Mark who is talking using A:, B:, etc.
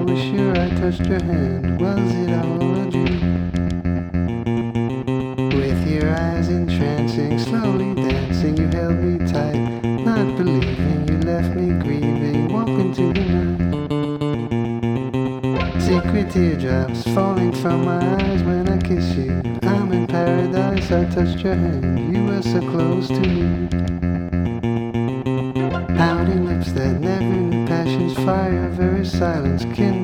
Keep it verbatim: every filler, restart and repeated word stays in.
A: was sure I touched your hand. Was it all a dream? With your eyes entrancing, slowly dancing, you held me tight, not believing, you left me grieving, walk into the night. Secret teardrops falling from my eyes when I kiss you. I'm in paradise, I touched your hand, you were so close to me. Pouting lips that never knew passion's fire, very silence kindled